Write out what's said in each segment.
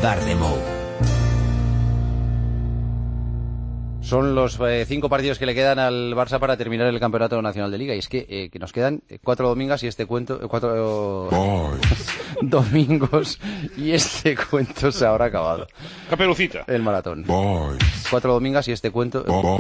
Bardemou. Son los 5 partidos que le quedan al Barça para terminar el Campeonato Nacional de Liga. Y es que nos quedan 4 domingos y este cuento... 4 domingos y este cuento se habrá acabado. Caperucita. El maratón. 4 domingos y este cuento...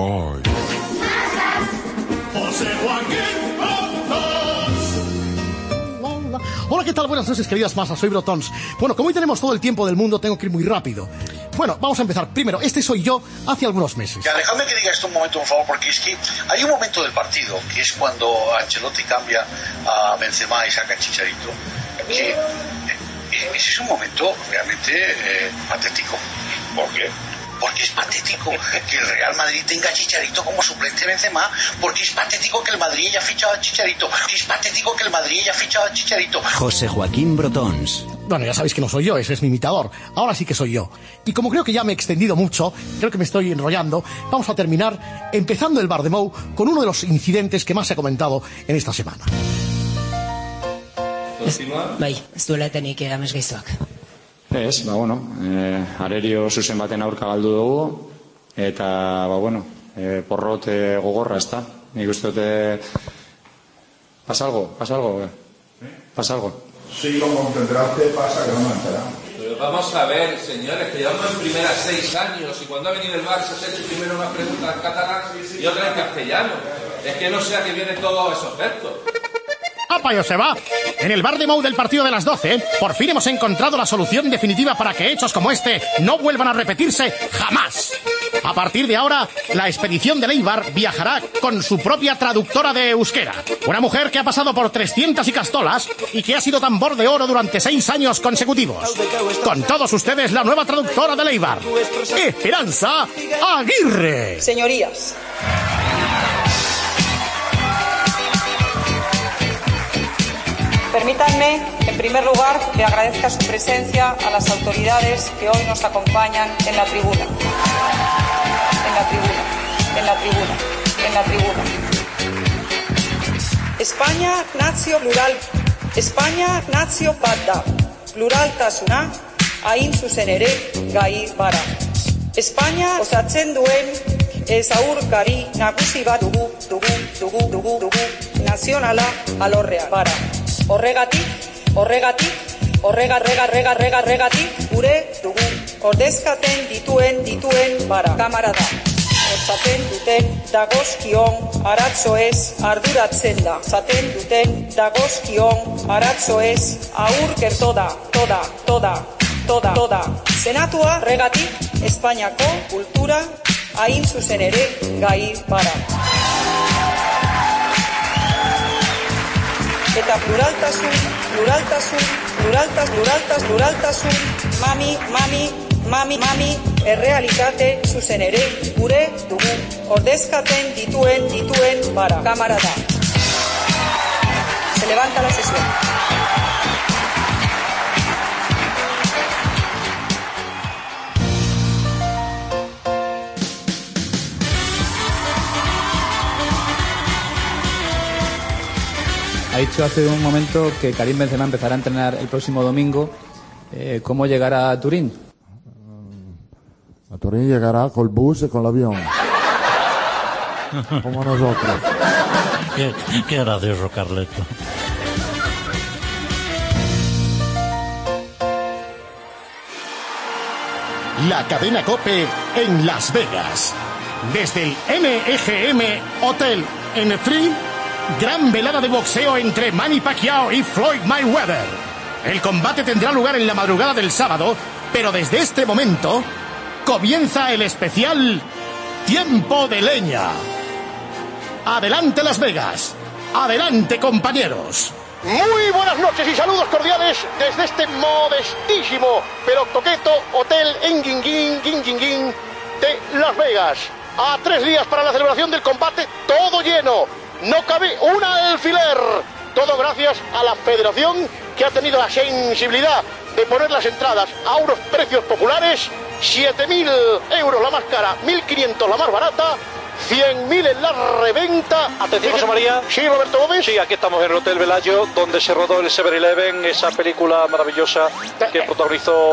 José Joaquín Brotons. Hola, ¿qué tal? Buenas noches, queridas masas, soy Brotons. Bueno, como hoy tenemos todo el tiempo del mundo, tengo que ir muy rápido. Bueno, vamos a empezar. Primero, este soy yo hace algunos meses. Ya, dejadme que diga esto un momento, por favor, porque es que hay un momento del partido, que es cuando Ancelotti cambia a Benzema y saca a Chicharito, que ese es un momento realmente patético. ¿Por qué? Porque es patético que el Real Madrid tenga a Chicharito como suplente de Benzema, porque es patético que el Madrid haya fichado a Chicharito, porque es patético que el Madrid haya fichado a Chicharito. José Joaquín Brotons. Bueno, ya sabéis que no soy yo, ese es mi imitador. Ahora sí que soy yo. Y como creo que ya me he extendido mucho, creo que me estoy enrollando, vamos a terminar empezando el Bardemou con uno de los incidentes que más se ha comentado en esta semana. Bai, ez duela etenik amesgaizoak. Ez, arerio zuzen baten aurka galdu dugu, eta, porrot gogorra, ez da? Nik uste dute... ¿Pasa algo? ¿Pasa algo? Sí, como entenderás, te pasa que no me enteras. Pero vamos a ver, señores, que llevamos en primera 6 años y cuando ha venido el Barça se ha hecho primero una pregunta en catalán y otra en castellano. Es que no sé a qué vienen todos esos gestos. ¡Apa, Joseba! En el Bardemou del partido de las 12, por fin hemos encontrado la solución definitiva para que hechos como este no vuelvan a repetirse jamás. A partir de ahora, la expedición de Eibar viajará con su propia traductora de euskera. Una mujer que ha pasado por 300 y castolas y que ha sido tambor de oro durante 6 años consecutivos. Con todos ustedes, la nueva traductora de Eibar, Esperanza Aguirre. Señorías, permítanme, en primer lugar, que agradezca su presencia a las autoridades que hoy nos acompañan en la tribuna. España, nazio bat da. Pluraltasuna, hain zuzen ere, gai bara. España osatzen duen ezaugarri nagusi bat dugu, nazionala alorrean bara. Horregatik, gure dugu, ordezkaten dituen bara, kamarada. Zaten duten dagozkion aratzoez arduratzen da. Zaten duten dagozkion aratzoez aur gertoda, toda. Senatua horregatik, Espainiako kultura hain zuzen ere gai bara. Eta pluraltasun, mami, errealitate zuzen ere gure dugu, ordezkaten dituen bara, kamarada. Se levanta la sesión. Ha dicho hace un momento que Karim Benzema empezará a entrenar el próximo domingo. ¿Cómo llegará a Turín? A Turín llegará con el bus y con el avión. Como nosotros. Qué gracioso, Carleto. La cadena COPE en Las Vegas. Desde el MGM Hotel en Strip, gran velada de boxeo entre Manny Pacquiao y Floyd Mayweather. El combate tendrá lugar en la madrugada del sábado, pero desde este momento comienza el especial Tiempo de Leña. Adelante Las Vegas, adelante compañeros. Muy buenas noches y saludos cordiales desde este modestísimo pero coqueto hotel en Guinguín de Las Vegas. A 3 días para la celebración del combate, todo lleno, no cabe un alfiler. Todo gracias a la federación, que ha tenido la sensibilidad de poner las entradas a unos precios populares: 7.000 euros la más cara, 1.500 la más barata, 100.000 en la reventa. Atención, José María. Sí, Roberto Gómez. Sí, aquí estamos en el Hotel Velayo, donde se rodó el 7-Eleven, esa película maravillosa que protagonizó...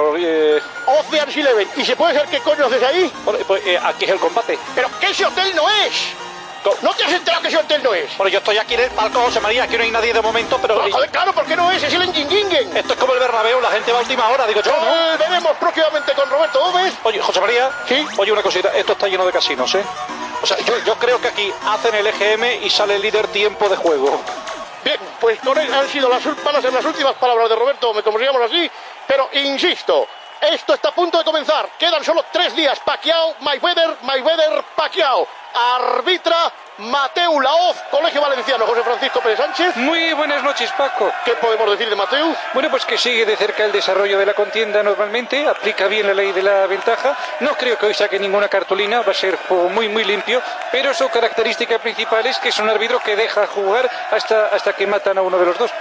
Ocean's Eleven. ¿Y se puede saber qué coño haces ahí? Bueno, pues aquí es el combate. Pero que ese hotel no es. ¿No te has enterado que ese hotel no es? Bueno, yo estoy aquí en el palco, José María, aquí no hay nadie de momento, pero... Joder, claro, ¿por qué no es? Es el Engingingen. Esto es como el Bernabéu, la gente va a última hora, digo yo, ¿no? Veremos próximamente con Roberto Gómez. Oye, José María, ¿sí? Oye, una cosita, esto está lleno de casinos, ¿eh? O sea, yo creo que aquí hacen el EGM y sale el líder tiempo de juego. Bien, pues con él han sido las últimas palabras de Roberto Gómez, como diríamos así, pero insisto, esto está a punto de comenzar. Quedan solo 3 días. Pacquiao, Mayweather, Pacquiao. Arbitra Mateu Laoz, Colegio Valenciano, José Francisco Pérez Sánchez. Muy buenas noches, Paco. ¿Qué podemos decir de Mateu? Bueno, pues que sigue de cerca el desarrollo de la contienda normalmente, aplica bien la ley de la ventaja. No creo que hoy saque ninguna cartulina, va a ser juego muy limpio, pero su característica principal es que es un árbitro que deja jugar hasta que matan a uno de los dos.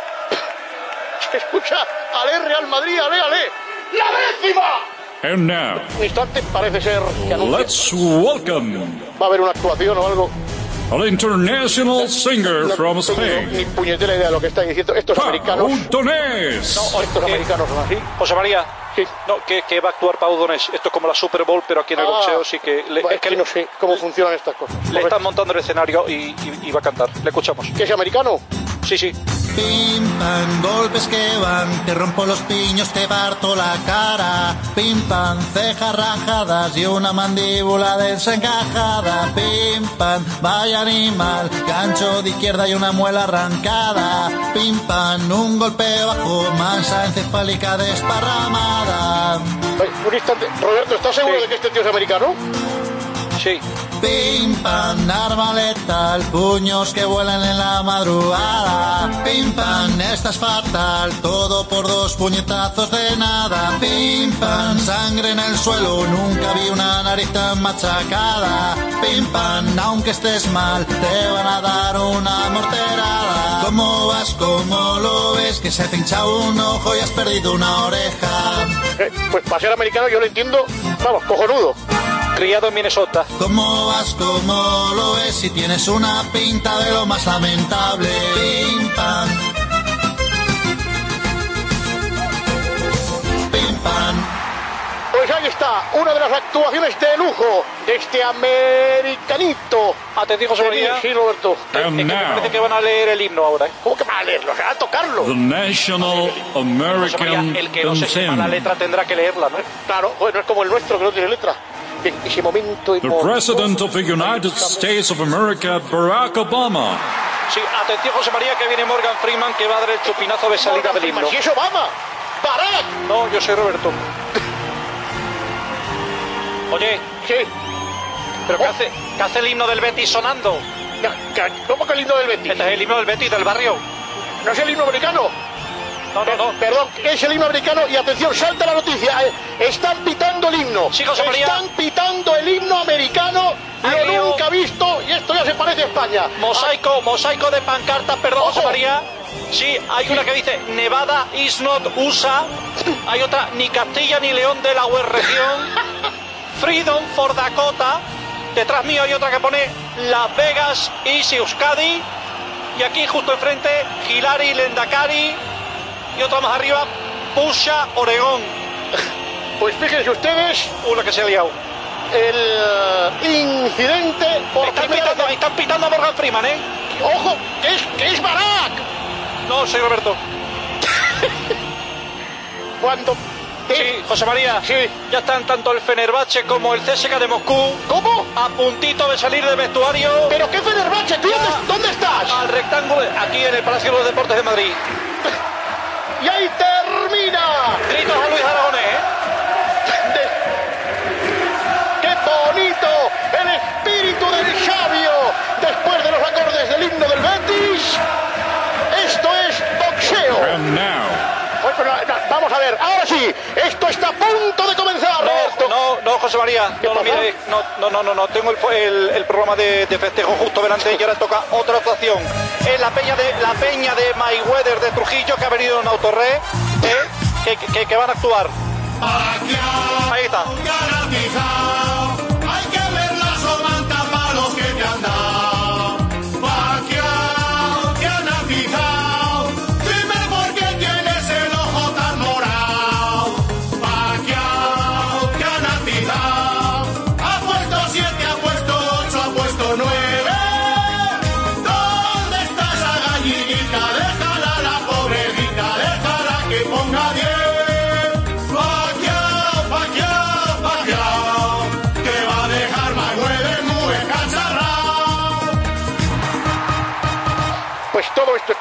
Escucha, ale Real Madrid, ale, ¡la décima! And now, Un instante, parece ser que anuncia. let's welcome Va a haber una actuación o algo. an international singer from No tengo Spain, ni puñetera idea de lo que está diciendo. Estos americanos. Pau Donés. No, estos americanos son así. José María, sí. No, que va a actuar Pau Donés. Esto es como la Super Bowl, pero aquí en el boxeo sí que... Es que no sé cómo funcionan estas cosas. Le están montando el escenario y va a cantar. Le escuchamos. ¿Que es americano? Sí. Pim, pam, golpes que van, te rompo los piños, te parto la cara. Pim, pam, cejas rajadas y una mandíbula desencajada. Pim, pam, vaya animal, gancho de izquierda y una muela arrancada. Pim, pam, un golpe bajo, masa encefálica desparramada. Un instante, Roberto, ¿estás seguro de que este tío es americano? Sí. Pim, pam, arma letal, puños que vuelan en la madrugada. Pim, pam, esta es fatal, todo por 2 puñetazos de nada. Pim, pam, sangre en el suelo, nunca vi una nariz tan machacada. Pim, pam, aunque estés mal, te van a dar una morterada. ¿Cómo vas? ¿Cómo lo ves? Que se te hincha un ojo y has perdido una oreja. Pues para ser americano yo lo entiendo, vamos, cojonudo. Criado en Minnesota. ¿Cómo vas? ¿Cómo lo ves? Si tienes una pinta de lo más lamentable. Pim, pam. Pim, pam. Pues ahí está, una de las actuaciones de lujo de este americanito. Atención, José María. Sí, Roberto. And Me now, parece que van a leer el himno ahora. ¿Cómo que van a leerlo? Se va a tocarlo. the National José María, American el que no se sepa la Anthem. letra tendrá que leerla, ¿no? Claro, bueno, es como el nuestro que no tiene letra. En ese momento The President of the United States of America, Barack Obama. Sí, atención, José María, que viene Morgan Freeman, que va a dar el chupinazo de salida del himno. Si es Obama. ¡Barack! No, yo soy Roberto. Oye. Sí. ¿Pero qué hace el himno del Betis sonando? ¿Cómo que el himno del Betis? Este es el himno del Betis del barrio. ¿No es el himno americano? No. Perdón, es el himno americano y atención, salta la noticia. Están pitando el himno. Sí, José María. Están pitando el himno americano. Lo nunca visto y esto ya se parece a España. Mosaico de pancartas, perdón, José María. Sí, hay una que dice Nevada is not USA. Hay otra, ni Castilla ni León de la UR región. Freedom for Dakota. Detrás mío hay otra que pone Las Vegas is Euskadi. Y aquí justo enfrente Hilary Lendakari. Y otra más arriba, Pusha Oregón. Pues fíjense ustedes. Una que se ha liado. El incidente por están pitando a Morgan Freeman, ¿eh? ¡Ojo! ¡Que es Barack! No, soy Roberto. Cuando... Sí, José María. Sí. Ya están tanto el Fenerbahce como el CSKA de Moscú. ¿Cómo? A puntito de salir del vestuario. ¿Pero qué Fenerbahce? ¿Tú dónde estás? Al rectángulo, aquí en el Palacio de los Deportes de Madrid. Y ahí termina. Gritos a Luis Aragonés, ¡Qué bonito! El espíritu del sabio. Después de los acordes del himno del Betis. Esto es boxeo. And now, vamos a ver, ahora sí, esto está a punto de comenzar. No, José María, no, tengo el programa de festejo justo delante y ahora toca otra actuación. Es la peña de Mayweather de Trujillo, que ha venido en Autorred, que van a actuar. Ahí está. Hay que ver la somanta para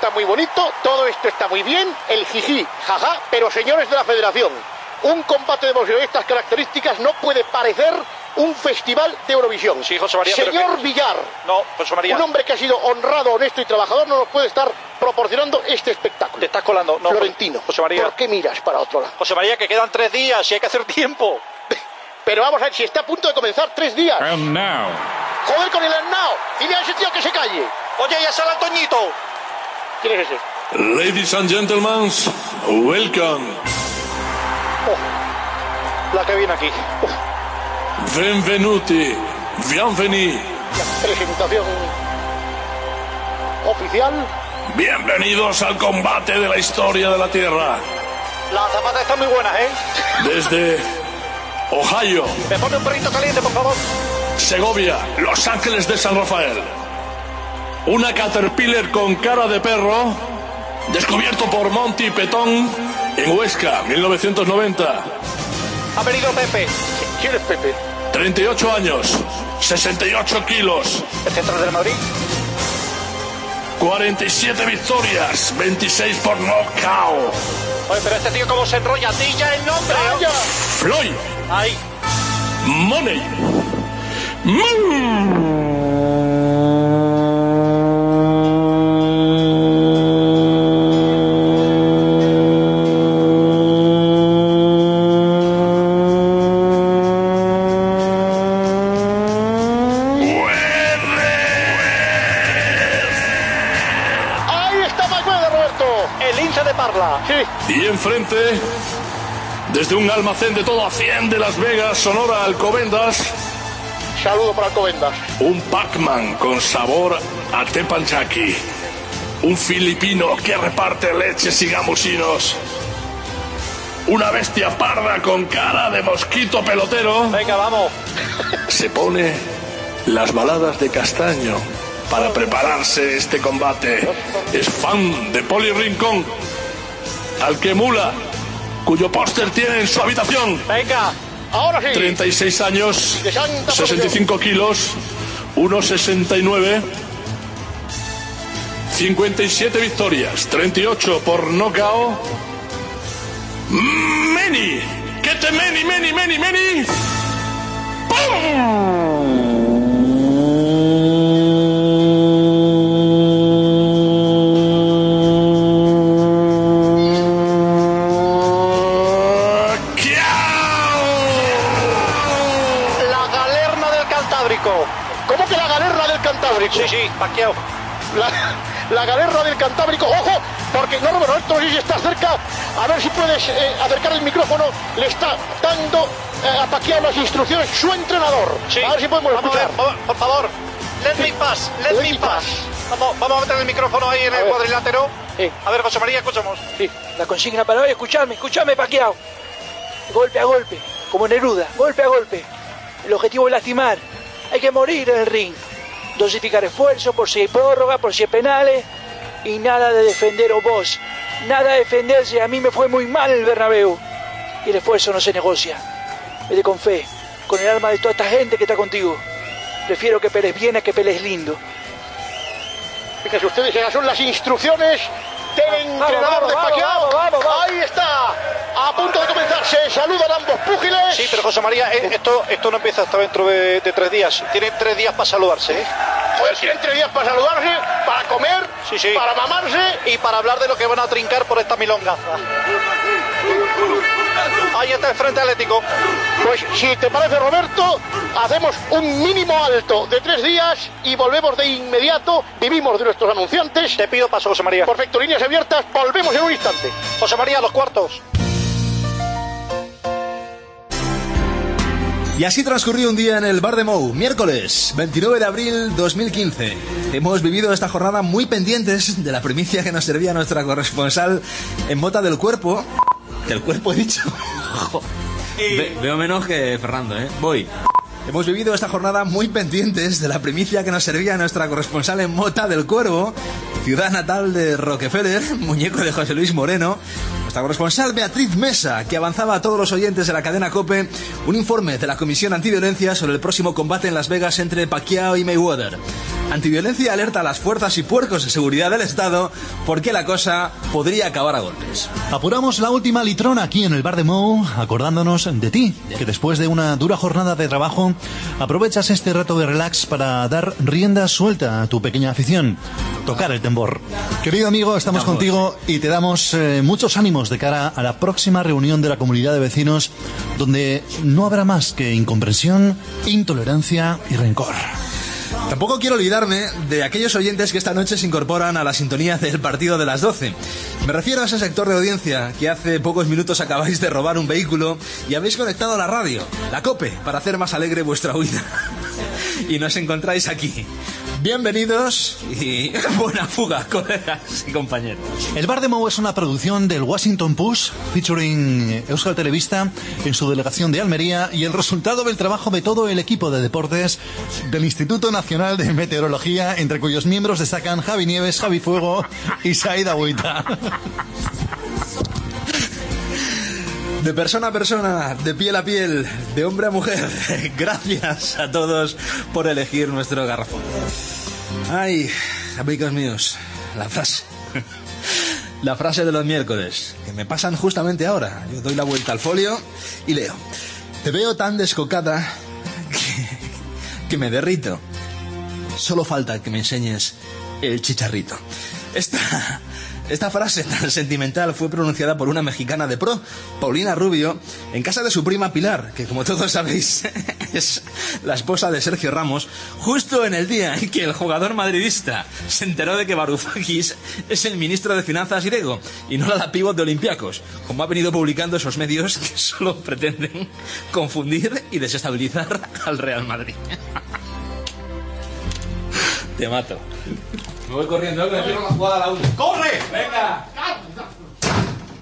está muy bonito, todo esto está muy bien, el jiji, jaja, pero señores de la federación, un combate de boxeo de estas características no puede parecer un festival de Eurovisión. Sí, José María, señor Villar, no, José María, un hombre que ha sido honrado, honesto y trabajador no nos puede estar proporcionando este espectáculo. Te estás colando, no, Florentino, José María. ¿Por qué miras para otro lado? José María, que quedan 3 días y hay que hacer tiempo. Pero vamos a ver, si está a punto de comenzar 3 días. And now, Joder con el now. Dile a ese tío que se calle. Oye, ya sale Antoñito. ¿Quién es ese? Ladies and gentlemen, welcome. La que viene aquí. Benvenuti, bienveni. Presentación oficial. Bienvenidos al combate de la historia de la Tierra. Las zapatas están muy buenas, ¿eh? Desde Ohio. Me pone un perrito caliente, por favor. Segovia, Los Ángeles de San Rafael. Una Caterpillar con cara de perro, descubierto por Monty Petón en Huesca, 1990. Ha venido Pepe. ¿Quién es Pepe? 38 años, 68 kilos. ¿El central del Madrid? 47 victorias, 26 por knockout. Oye, pero este tío cómo se enrolla. ¡Di ya el nombre! ¡Vaya! Floyd. Ahí. Money. Y enfrente, desde un almacén de todo a 100 de Las Vegas, Sonora, Alcobendas. Saludo para Alcobendas. Un Pac-Man con sabor a teppanyaki. Un filipino que reparte leches y gamusinos. Una bestia parda con cara de mosquito pelotero. Venga, vamos. Se pone las baladas de castaño para prepararse este combate. Es fan de Poli Rincón, al que emula, cuyo póster tiene en su habitación. Venga, ahora sí. 36 años, 65 kilos, 1,69, 57 victorias, 38 por knockout. Meni, que te meni. ¡Pum! ¿Cómo que la galerna del Cantábrico? Sí, Pacquiao. La galerna del Cantábrico. ¡Ojo! Porque no, Roberto, no sé si está cerca. A ver si puedes acercar el micrófono. Le está dando a Pacquiao las instrucciones su entrenador. Sí. A ver si podemos escuchar. Por favor, let me pass. Vamos a meter el micrófono ahí en el cuadrilátero. Sí. A ver, José María, escuchamos. Sí. La consigna para hoy, escuchame, Pacquiao. Golpe a golpe, como Neruda, golpe a golpe. El objetivo es lastimar. Hay que morir en el ring. Dosificar esfuerzo por si hay prórroga, por si hay penales. Y nada de defender vos. Nada de defenderse. A mí me fue muy mal el Bernabéu. Y el esfuerzo no se negocia. Vete con fe, con el alma de toda esta gente que está contigo. Prefiero que pelees bien a que pelees lindo. Fíjense ustedes, esas son las instrucciones del entrenador de Pacquiao. Vamos. Ahí está. A punto de comenzar. Se saludan ambos púgiles. Sí, pero José María, esto no empieza hasta dentro de 3 días. Tienen 3 días para saludarse, ¿eh? Pues tienen 3 días para saludarse, para comer, sí. para mamarse y para hablar de lo que van a trincar por esta milongaza. Ahí está el Frente Atlético. Pues si te parece, Roberto, hacemos un mínimo alto de 3 días y volvemos de inmediato. Vivimos de nuestros anunciantes. Te pido paso, José María. Perfecto, líneas abiertas. Volvemos en un instante. José María, los cuartos. Y así transcurrió un día en el Bar de Mou, miércoles 29 de abril 2015. Hemos vivido esta jornada muy pendientes de la primicia que nos servía nuestra corresponsal en Mota del Cuerpo. ¿Del Cuerpo he dicho? Veo menos que Fernando, ¿eh? Voy. Hemos vivido esta jornada muy pendientes de la primicia que nos servía nuestra corresponsal en Mota del Cuervo, ciudad natal de Rockefeller, muñeco de José Luis Moreno. Nuestra corresponsal Beatriz Mesa, que avanzaba a todos los oyentes de la cadena COPE un informe de la Comisión Antiviolencia sobre el próximo combate en Las Vegas entre Pacquiao y Mayweather. Antiviolencia alerta a las fuerzas y puercos de seguridad del Estado porque la cosa podría acabar a golpes. Apuramos la última litrona aquí en el bar de Mou, acordándonos de ti, que después de una dura jornada de trabajo aprovechas este rato de relax para dar rienda suelta a tu pequeña afición, tocar el tambor. Querido amigo, estamos contigo y te damos muchos ánimos de cara a la próxima reunión de la comunidad de vecinos, donde no habrá más que incomprensión, intolerancia y rencor. Tampoco quiero olvidarme de aquellos oyentes que esta noche se incorporan a la sintonía del partido de las 12. Me refiero a ese sector de audiencia que hace pocos minutos acabáis de robar un vehículo y habéis conectado a la radio, la COPE, para hacer más alegre vuestra huida. Y nos encontráis aquí. Bienvenidos y buena fuga, colegas y compañeros. El Bar de Mou es una producción del Washington Post, featuring Euskal Televista en su delegación de Almería, y el resultado del trabajo de todo el equipo de deportes del Instituto Nacional de Meteorología, entre cuyos miembros destacan Javi Nieves, Javi Fuego y Said Agüita. De persona a persona, de piel a piel, de hombre a mujer, gracias a todos por elegir nuestro garrafón. Ay, amigos míos, la frase de los miércoles, que me pasan justamente ahora. Yo doy la vuelta al folio y leo: te veo tan descocada que me derrito. Solo falta que me enseñes el chicharrito. Esta frase tan sentimental fue pronunciada por una mexicana de pro, Paulina Rubio, en casa de su prima Pilar, que como todos sabéis es la esposa de Sergio Ramos, justo en el día en que el jugador madridista se enteró de que Varoufakis es el ministro de Finanzas griego y no la pívot de Olympiacos, como ha venido publicando esos medios que solo pretenden confundir y desestabilizar al Real Madrid. Te mato. Me voy corriendo, que me tiro la jugada a la 1. ¡Corre! ¡Venga!